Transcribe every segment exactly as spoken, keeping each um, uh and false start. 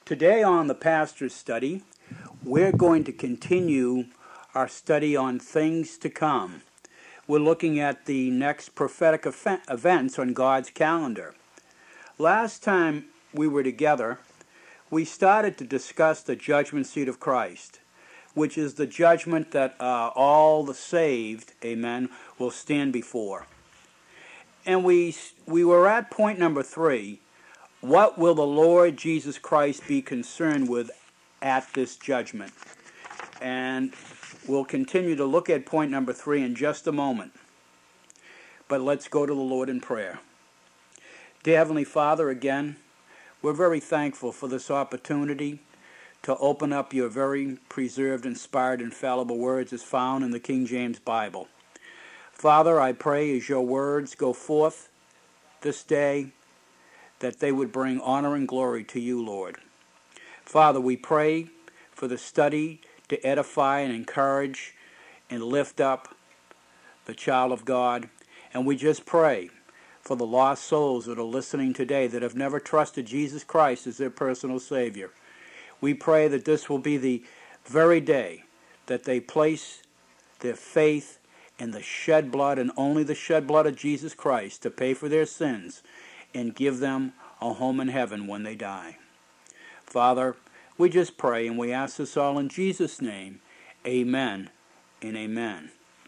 Today on the Pastor's Study, we're going to continue our study on things to come. We're looking at the next prophetic events on God's calendar. Last time we were together, we started to discuss the judgment seat of Christ, which is the judgment that uh, all the saved, amen, will stand before. And we we were at point number three. What will the Lord Jesus Christ be concerned with at this judgment? And we'll continue to look at point number three in just a moment. But let's go to the Lord in prayer. Dear Heavenly Father, again, we're very thankful for this opportunity to open up your very preserved, inspired, infallible words as found in the King James Bible. Father, I pray as your words go forth this day, that they would bring honor and glory to you, Lord. Father, we pray for the study to edify and encourage and lift up the child of God. And we just pray for the lost souls that are listening today that have never trusted Jesus Christ as their personal Savior. We pray that this will be the very day that they place their faith in the shed blood and only the shed blood of Jesus Christ to pay for their sins and give them a home in heaven when they die. Father, we just pray and we ask this all in Jesus' name. Amen and amen.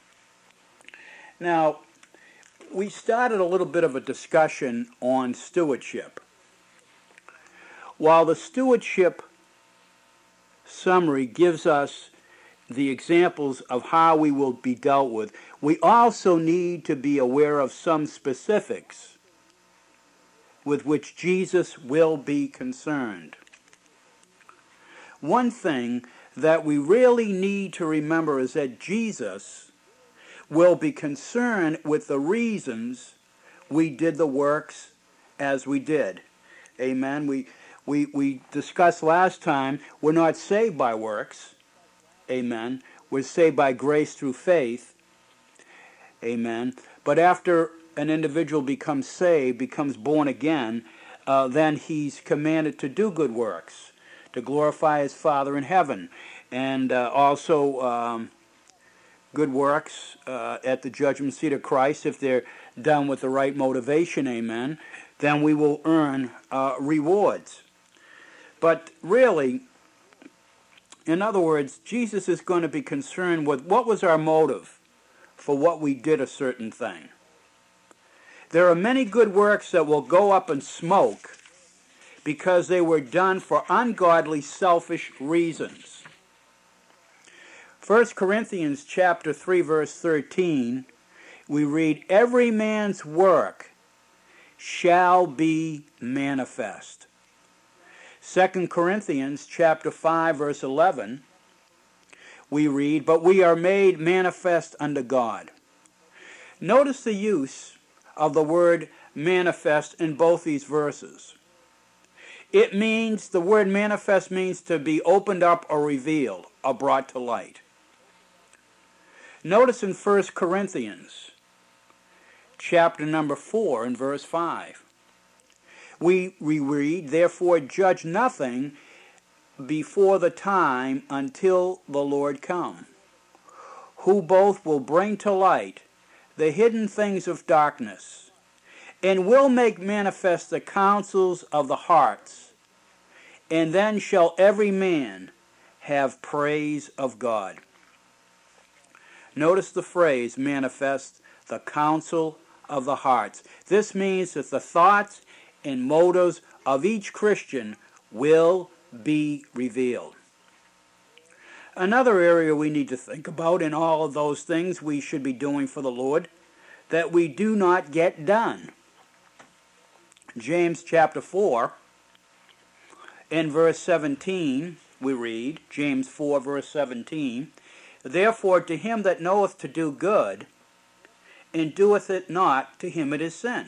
Now, we started a little bit of a discussion on stewardship. While the stewardship summary gives us the examples of how we will be dealt with, we also need to be aware of some specifics with which Jesus will be concerned. One thing that we really need to remember is that Jesus will be concerned with the reasons we did the works as we did. Amen. We, we, we discussed last time, we're not saved by works. Amen. We're saved by grace through faith. Amen. But after an individual becomes saved, becomes born again, uh, then he's commanded to do good works, to glorify his Father in heaven, and uh, also um, good works uh, at the judgment seat of Christ. If they're done with the right motivation, amen, then we will earn uh, rewards. But really, in other words, Jesus is going to be concerned with what was our motive for what we did a certain thing. There are many good works that will go up in smoke because they were done for ungodly, selfish reasons. First Corinthians chapter three, verse thirteen, we read, "Every man's work shall be manifest." Second Corinthians chapter five, verse eleven, we read, "But we are made manifest unto God." Notice the use of the word manifest in both these verses. It means, the word manifest means to be opened up or revealed or brought to light. Notice in First Corinthians chapter number four and verse five. We, we read, "Therefore judge nothing before the time until the Lord come, who both will bring to light the hidden things of darkness, and will make manifest the counsels of the hearts, and then shall every man have praise of God." Notice the phrase, manifest the counsel of the hearts. This means that the thoughts and motives of each Christian will be revealed. Another area we need to think about in all of those things we should be doing for the Lord that we do not get done. James chapter four, in verse seventeen, we read, James four, verse seventeen, "Therefore to him that knoweth to do good, and doeth it not, to him it is sin."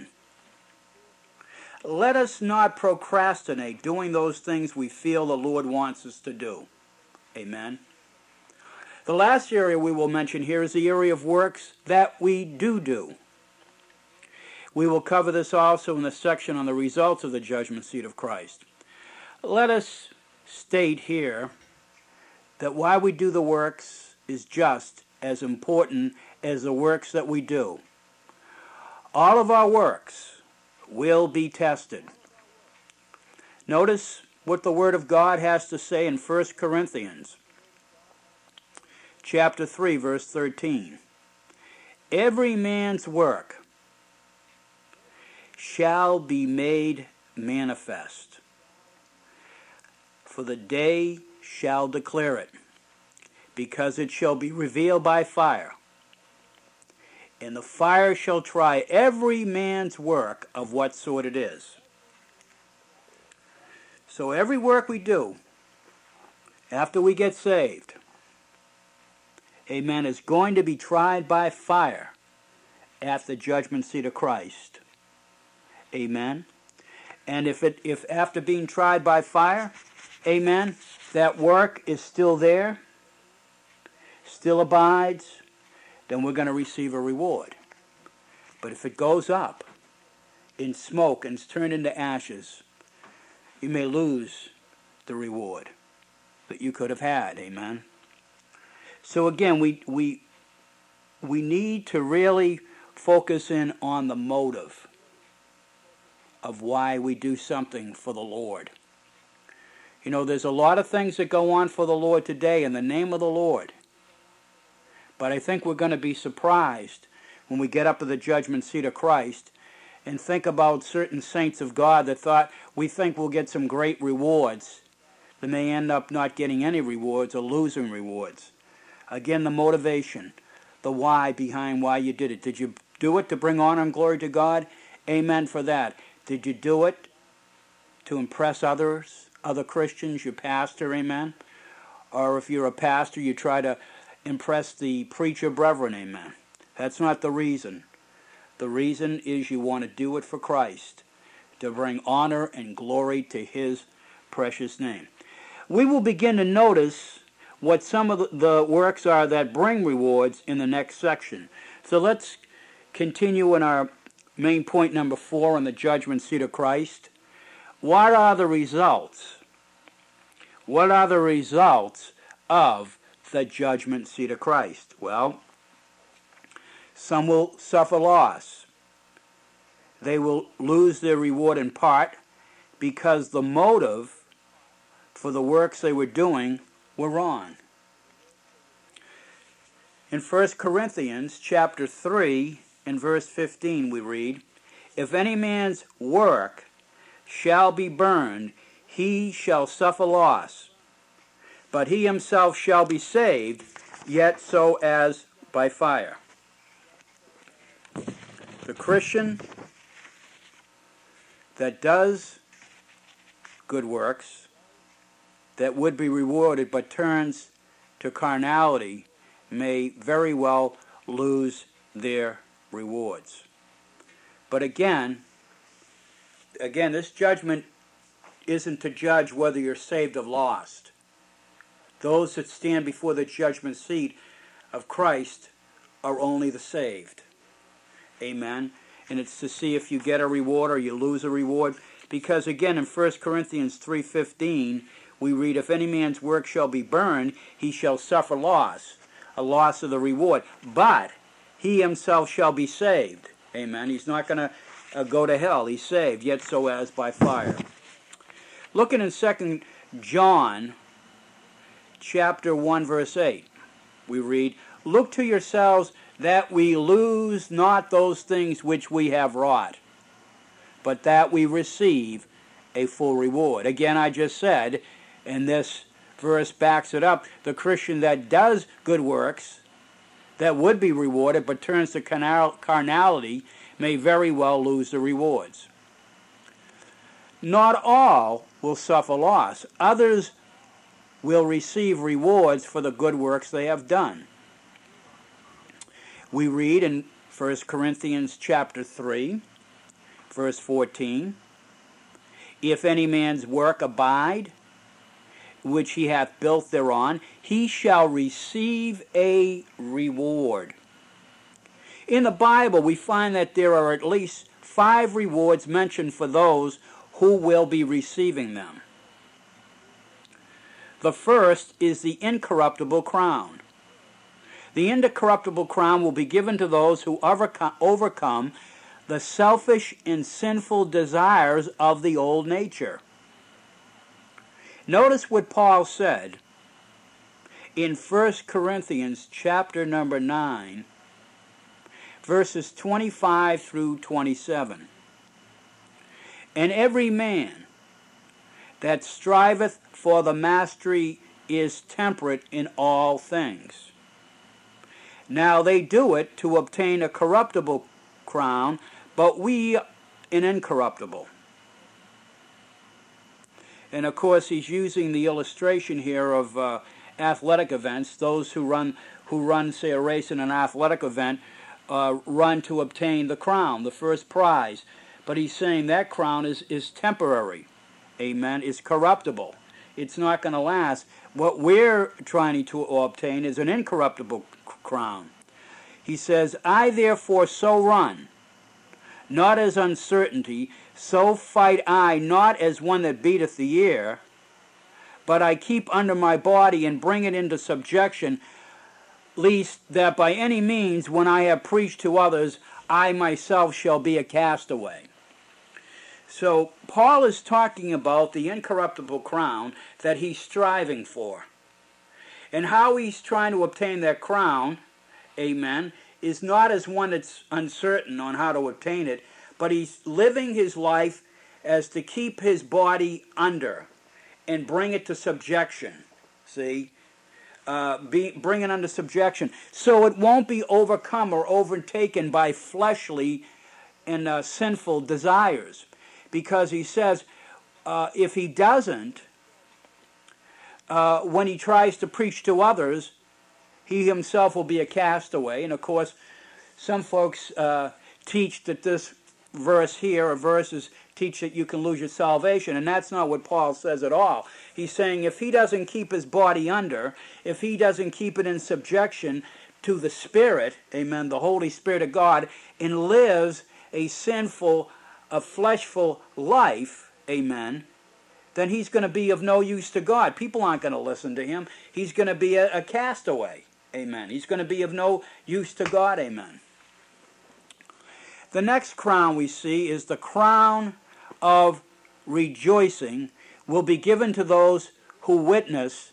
Let us not procrastinate doing those things we feel the Lord wants us to do. Amen. The last area we will mention here is the area of works that we do do. We will cover this also in the section on the results of the judgment seat of Christ. Let us state here that why we do the works is just as important as the works that we do. All of our works will be tested. Notice what the Word of God has to say in First Corinthians chapter three, verse thirteen. Every man's work shall be made manifest, for the day shall declare it, because it shall be revealed by fire. And the fire shall try every man's work of what sort it is. So every work we do after we get saved, amen, is going to be tried by fire at the judgment seat of Christ. Amen. And if it if after being tried by fire, amen, that work is still there, still abides, then we're going to receive a reward. But if it goes up in smoke and is turned into ashes, you may lose the reward that you could have had. Amen. So again, we we we need to really focus in on the motive of why we do something for the Lord. You know, there's a lot of things that go on for the Lord today in the name of the Lord. But I think we're going to be surprised when we get up to the judgment seat of Christ and think about certain saints of God that thought we think we'll get some great rewards. They may end up not getting any rewards or losing rewards. Again, the motivation, the why behind why you did it. Did you do it to bring honor and glory to God? Amen for that. Did you do it to impress others, other Christians, your pastor? Amen. Or if you're a pastor, you try to impress the preacher brethren. Amen. That's not the reason. The reason is you want to do it for Christ, to bring honor and glory to His precious name. We will begin to notice what some of the works are that bring rewards in the next section. So let's continue in our main point number four on the judgment seat of Christ. What are the results? What are the results of the judgment seat of Christ? Well, some will suffer loss. They will lose their reward in part because the motive for the works they were doing were wrong. In First Corinthians chapter three and verse fifteen we read, "If any man's work shall be burned, he shall suffer loss, but he himself shall be saved, yet so as by fire." The Christian that does good works, that would be rewarded, but turns to carnality, may very well lose their rewards. But again, again, this judgment isn't to judge whether you're saved or lost. Those that stand before the judgment seat of Christ are only the saved. Amen. And it's to see if you get a reward or you lose a reward. Because again, in First Corinthians three fifteen, we read, "If any man's work shall be burned, he shall suffer loss," a loss of the reward. "But he himself shall be saved." Amen. He's not going to uh, go to hell. He's saved, yet so as by fire. Looking in Second John chapter one, verse eight, we read, "Look to yourselves that we lose not those things which we have wrought, but that we receive a full reward." Again, I just said, and this verse backs it up, the Christian that does good works, that would be rewarded, but turns to carnality, may very well lose the rewards. Not all will suffer loss. Others will receive rewards for the good works they have done. We read in First Corinthians chapter three, verse fourteen, "If any man's work abide, which he hath built thereon, he shall receive a reward." In the Bible, we find that there are at least five rewards mentioned for those who will be receiving them. The first is the incorruptible crown. The incorruptible crown will be given to those who overcome the selfish and sinful desires of the old nature. Notice what Paul said in First Corinthians chapter number nine, verses twenty-five through twenty-seven. And every man that striveth for the mastery is temperate in all things. Now they do it to obtain a corruptible crown, but we an incorruptible. And of course he's using the illustration here of uh, athletic events. Those who run, who run, say, a race in an athletic event, uh, run to obtain the crown, the first prize. But he's saying that crown is, is temporary. Amen. It's corruptible. It's not going to last. What we're trying to obtain is an incorruptible crown. He says, I therefore so run, not as uncertainty, so fight I, not as one that beateth the air, but I keep under my body and bring it into subjection, lest that by any means, when I have preached to others, I myself shall be a castaway. So Paul is talking about the incorruptible crown that he's striving for. And how he's trying to obtain that crown, amen, is not as one that's uncertain on how to obtain it, but he's living his life as to keep his body under and bring it to subjection. See? Uh, be, bring it under subjection. So it won't be overcome or overtaken by fleshly and uh, sinful desires. Because he says, uh, if he doesn't, uh, when he tries to preach to others, he himself will be a castaway. And of course, some folks uh, teach that this verse here, or verses, teach that you can lose your salvation. And that's not what Paul says at all. He's saying if he doesn't keep his body under, if he doesn't keep it in subjection to the Spirit, amen, the Holy Spirit of God, and lives a sinful, a fleshful life, amen, then he's going to be of no use to God. People aren't going to listen to him. He's going to be a, a castaway, amen. He's going to be of no use to God, amen. The next crown we see is the crown of rejoicing will be given to those who witness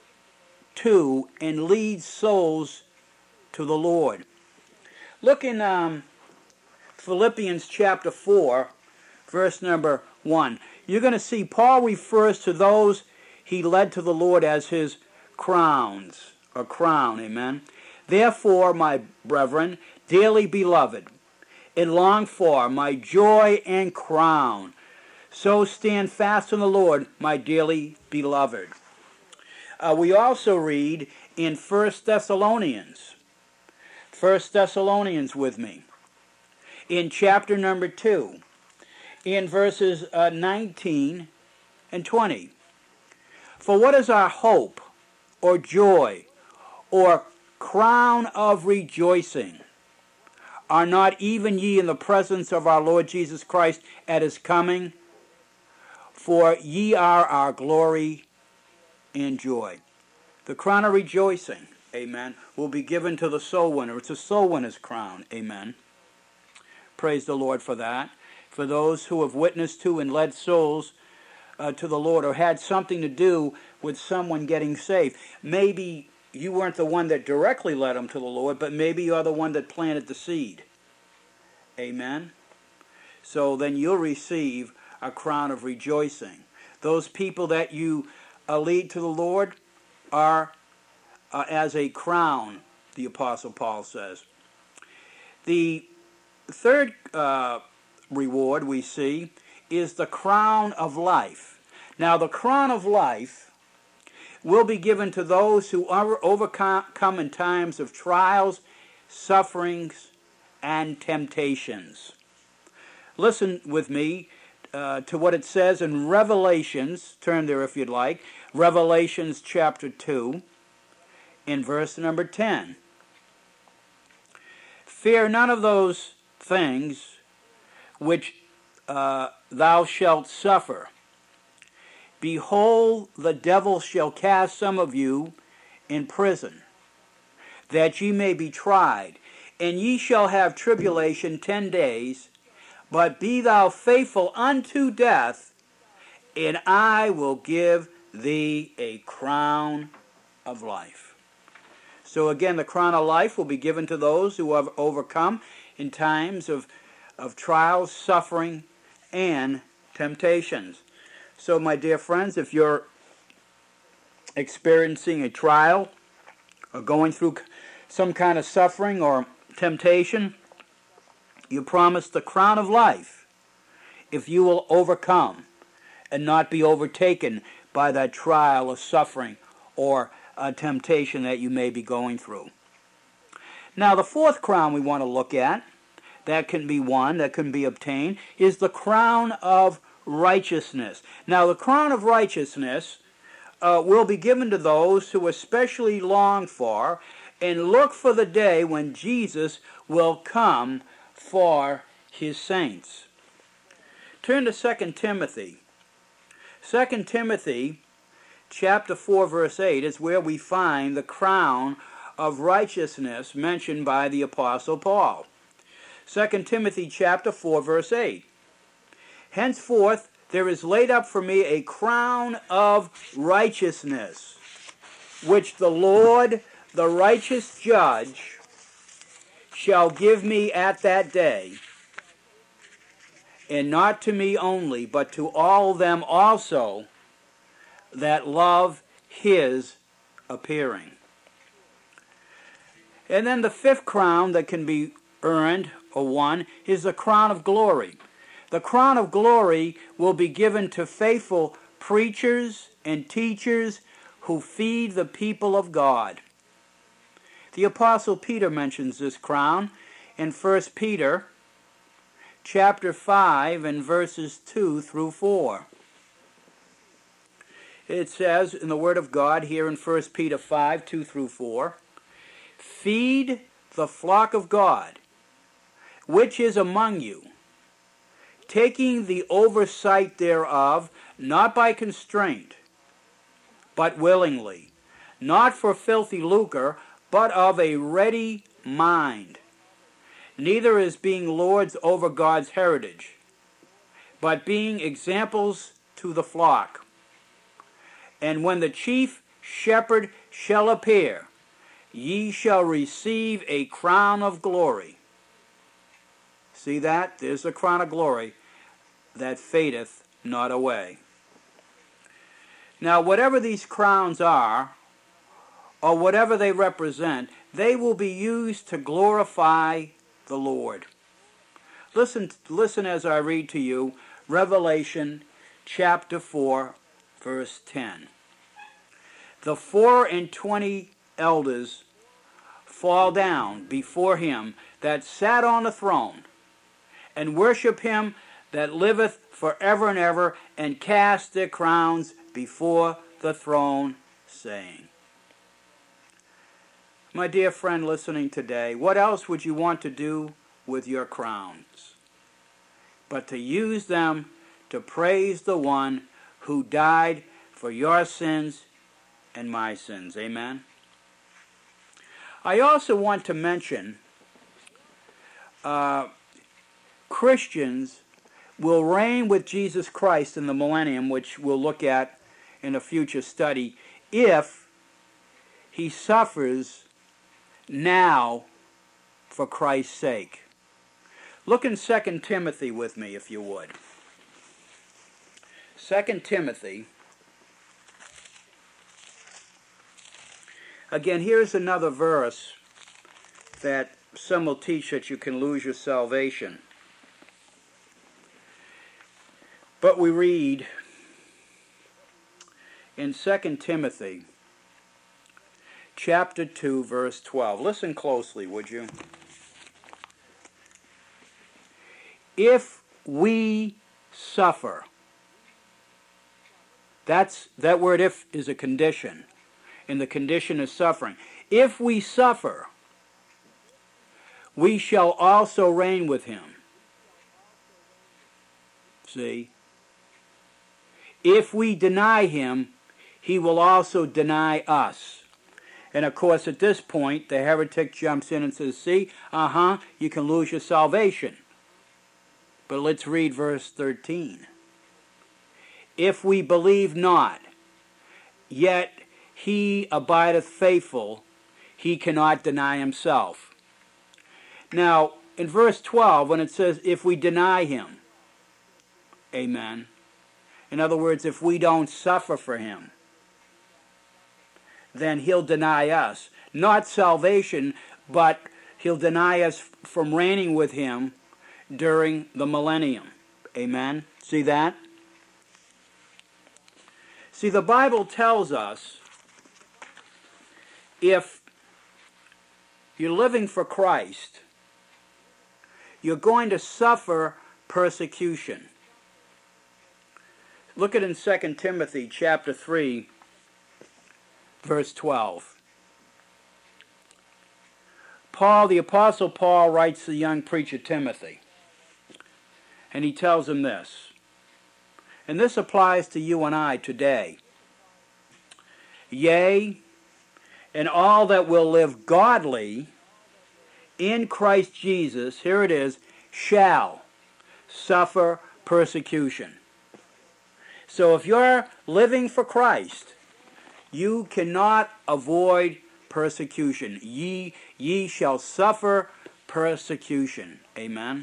to and lead souls to the Lord. Look in um, Philippians chapter four, verse number one. You're going to see Paul refers to those he led to the Lord as his crowns, or crown, amen. Therefore, my brethren, dearly beloved, and long for, my joy and crown, so stand fast in the Lord, my dearly beloved. Uh, we also read in First Thessalonians, First Thessalonians with me, in chapter number two, in verses uh, nineteen and twenty. For what is our hope, or joy, or crown of rejoicing? Are not even ye in the presence of our Lord Jesus Christ at his coming? For ye are our glory and joy. The crown of rejoicing, amen, will be given to the soul winner. It's a soul winner's crown, amen. Praise the Lord for that. For those who have witnessed to and led souls uh, to the Lord, or had something to do with someone getting saved. Maybe you weren't the one that directly led them to the Lord, but maybe you're the one that planted the seed. Amen? So then you'll receive a crown of rejoicing. Those people that you uh, lead to the Lord are uh, as a crown, the Apostle Paul says. The third uh, reward we see is the crown of life. Now the crown of life will be given to those who are overcome in times of trials, sufferings, and temptations. Listen with me uh, to what it says in Revelations. Turn there if you'd like. Revelations chapter two, in verse number ten. Fear none of those things which uh, thou shalt suffer. Behold, the devil shall cast some of you in prison, that ye may be tried, and ye shall have tribulation ten days. But be thou faithful unto death, and I will give thee a crown of life. So again, the crown of life will be given to those who have overcome in times of, of trials, suffering, and temptations. So my dear friends, if you're experiencing a trial or going through some kind of suffering or temptation, you promised the crown of life if you will overcome and not be overtaken by that trial or suffering or a temptation that you may be going through. Now, the fourth crown we want to look at, that can be won, that can be obtained, is the crown of righteousness. Now, the crown of righteousness uh, will be given to those who especially long for and look for the day when Jesus will come for his saints. Turn to Second Timothy. Second Timothy chapter four verse eight is where we find the crown of righteousness mentioned by the Apostle Paul. Second Timothy chapter four verse eight. Henceforth there is laid up for me a crown of righteousness, which the Lord, the righteous judge, shall give me at that day, and not to me only, but to all them also that love his appearing. And then the fifth crown that can be earned or won is the crown of glory. The crown of glory will be given to faithful preachers and teachers who feed the people of God. The Apostle Peter mentions this crown in First Peter chapter five and verses two through four. It says in the Word of God here in First Peter five, two through four, feed the flock of God, which is among you, taking the oversight thereof, not by constraint, but willingly, not for filthy lucre, but of a ready mind, neither as being lords over God's heritage, but being examples to the flock. And when the chief shepherd shall appear, ye shall receive a crown of glory. See that? There's a crown of glory that fadeth not away. Now, whatever these crowns are, or whatever they represent, they will be used to glorify the Lord. Listen, listen as I read to you Revelation chapter four, verse ten. The four and twenty elders fall down before him that sat on the throne, and worship him that liveth forever and ever, and cast their crowns before the throne, saying, my dear friend listening today, what else would you want to do with your crowns but to use them to praise the one who died for your sins and my sins? Amen. I also want to mention uh, Christians will reign with Jesus Christ in the millennium, which we'll look at in a future study, if he suffers now for Christ's sake. Look in Second Timothy with me, if you would. Second Timothy. Again, here's another verse that some will teach that you can lose your salvation. But we read in Second Timothy chapter two, verse twelve. Listen closely, would you? If we suffer, that's, that word if is a condition, and the condition is suffering. If we suffer, we shall also reign with him. See? if we deny him, he will also deny us. And of course, at this point, the heretic jumps in and says, see, uh-huh, you can lose your salvation. But let's read verse thirteen. If we believe not, yet he abideth faithful, he cannot deny himself. Now, in verse twelve, when it says, if we deny him, amen. In other words, if we don't suffer for him, then he'll deny us. Not salvation, but he'll deny us from reigning with him during the millennium. Amen? See that? See, the Bible tells us if you're living for Christ, you're going to suffer persecution. Look at in Second Timothy chapter three, verse twelve. Paul, the Apostle Paul, writes to the young preacher Timothy, and he tells him this, and this applies to you and I today. Yea, and all that will live godly in Christ Jesus, here it is, shall suffer persecution. So if you're living for Christ, you cannot avoid persecution. Ye, ye shall suffer persecution. Amen.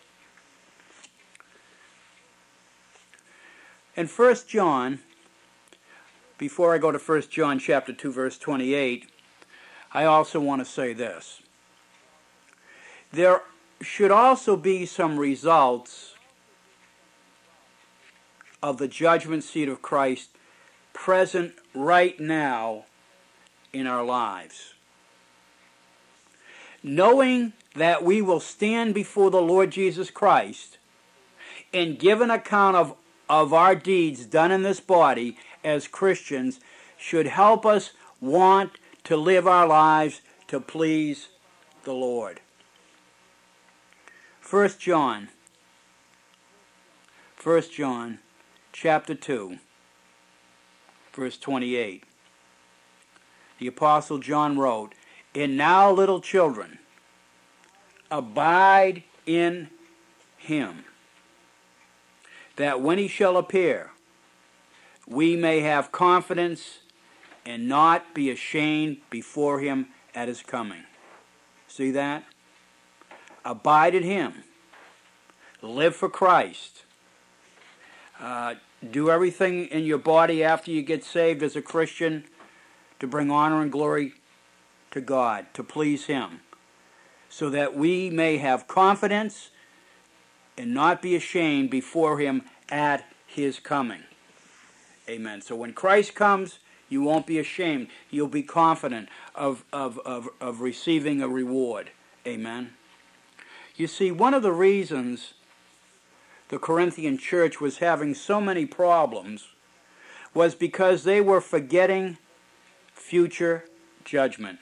In First John, before I go to First John chapter two, verse twenty-eight, I also want to say this. There should also be some results of the judgment seat of Christ present right now in our lives. Knowing that we will stand before the Lord Jesus Christ and give an account of, of our deeds done in this body as Christians should help us want to live our lives to please the Lord. First John, First John chapter two, verse twenty-eight. The Apostle John wrote, and now, little children, abide in him, that when he shall appear, we may have confidence and not be ashamed before him at his coming. See that? Abide in him. Live for Christ. Uh, do everything in your body after you get saved as a Christian to bring honor and glory to God, to please him, so that we may have confidence and not be ashamed before him at his coming. Amen. So when Christ comes, you won't be ashamed. You'll be confident of, of, of, of receiving a reward. Amen. You see, one of the reasons the Corinthian church was having so many problems was because they were forgetting future judgment.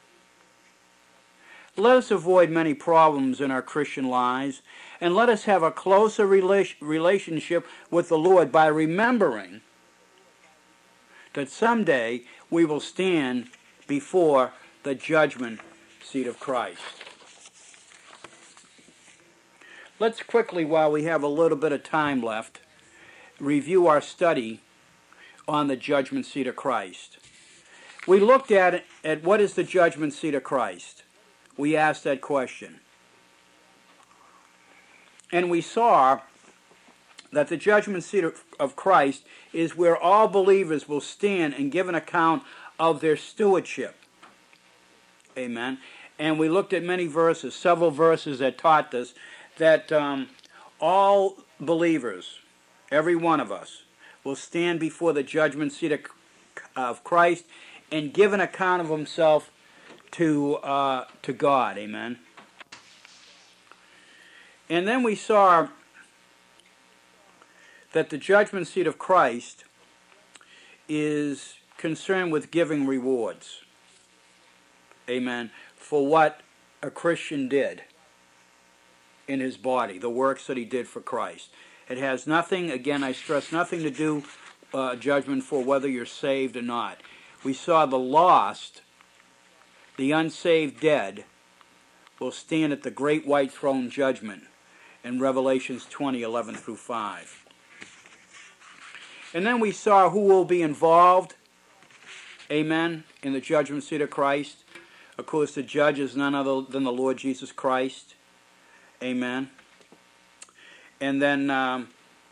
Let us avoid many problems in our Christian lives, and let us have a closer rela- relationship with the Lord by remembering that someday we will stand before the judgment seat of Christ. Let's quickly, while we have a little bit of time left, review our study on the judgment seat of Christ. We looked at it, at what is the judgment seat of Christ. We asked that question. And we saw that the judgment seat of, of Christ is where all believers will stand and give an account of their stewardship. Amen. And we looked at many verses, several verses that taught us that um, all believers, every one of us, will stand before the judgment seat of, of Christ and give an account of himself to uh, to God. Amen. And then we saw that the judgment seat of Christ is concerned with giving rewards. Amen. For what a Christian did in his body, the works that he did for Christ. It has nothing, again I stress, nothing to do uh, judgment for whether you're saved or not. We saw the lost, the unsaved dead, will stand at the great white throne judgment in Revelations twenty, eleven through five. And then we saw who will be involved, amen, in the judgment seat of Christ. Of course, the judge is none other than the Lord Jesus Christ, amen. And then um,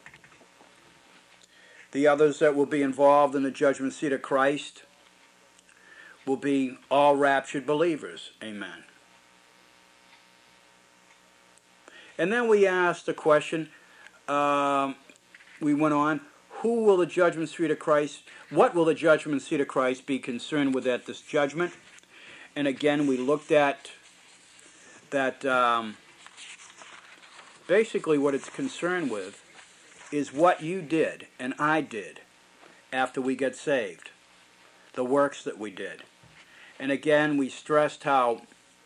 the others that will be involved in the judgment seat of Christ will be all raptured believers, amen. And then we asked the question, um, we went on, who will the judgment seat of Christ, what will the judgment seat of Christ be concerned with at this judgment? And again, we looked at that um, basically what it's concerned with is what you did and I did after we get saved, the works that we did. And again, we stressed how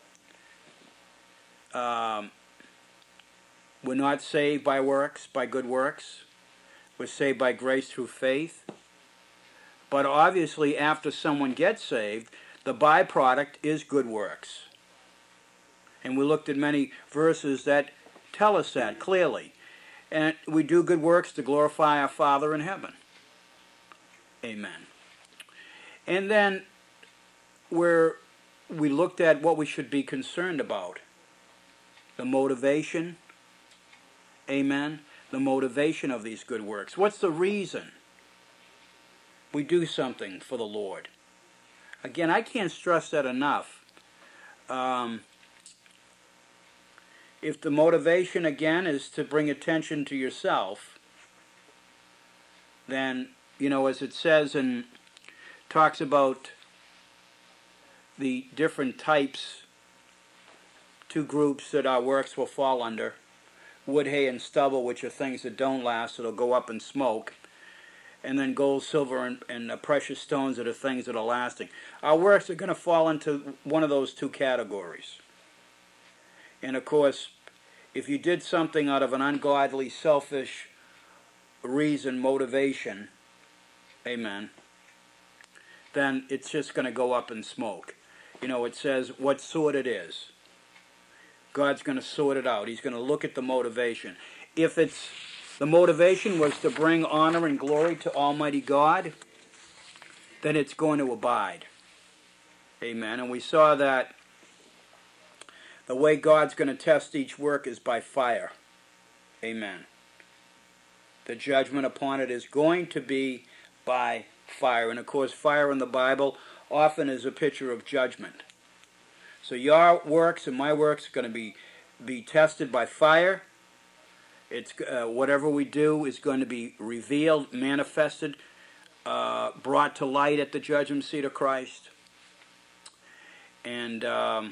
um, we're not saved by works, by good works. We're saved by grace through faith. But obviously, after someone gets saved, the byproduct is good works. And we looked at many verses that tell us that clearly. And we do good works to glorify our Father in heaven. Amen. And then where we looked at what we should be concerned about. The motivation. Amen. The motivation of these good works. What's the reason we do something for the Lord? Again, I can't stress that enough. Um, if the motivation, again, is to bring attention to yourself, then, you know, as it says and talks about the different types, two groups that our works will fall under, wood, hay, and stubble, which are things that don't last, that'll go up in smoke, and then gold, silver, and, and uh, precious stones that are things that are lasting. Our works are going to fall into one of those two categories. And of course, if you did something out of an ungodly, selfish reason, motivation, amen, then it's just going to go up in smoke. You know, it says what sort it is. God's going to sort it out. He's going to look at the motivation. If it's the motivation was to bring honor and glory to Almighty God, then it's going to abide. Amen. And we saw that the way God's going to test each work is by fire. Amen. The judgment upon it is going to be by fire. And of course, fire in the Bible often is a picture of judgment. So your works and my works are going to be, be tested by fire. It's uh, whatever we do is going to be revealed, manifested, uh, brought to light at the judgment seat of Christ. And um,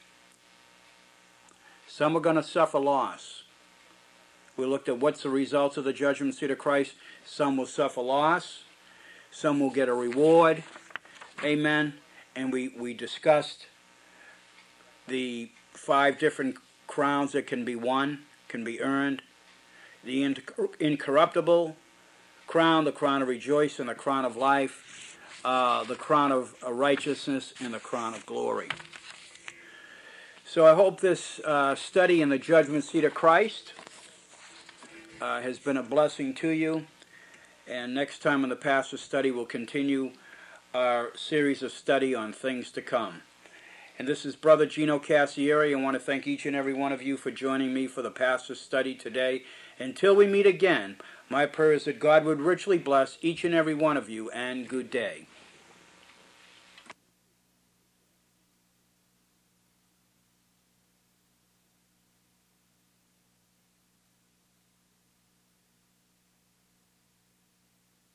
some are going to suffer loss. We looked at what's the results of the judgment seat of Christ. Some will suffer loss. Some will get a reward. Amen. And we, we discussed the five different crowns that can be won, can be earned. The incorruptible crown, the crown of rejoicing, the crown of life, uh, the crown of righteousness, and the crown of glory. So I hope this uh, study in the judgment seat of Christ uh, has been a blessing to you. And next time in the pastor's study, we'll continue our series of study on things to come. And this is Brother Gino Cassieri. I want to thank each and every one of you for joining me for the pastor's study today. Until we meet again, my prayer is that God would richly bless each and every one of you, and good day.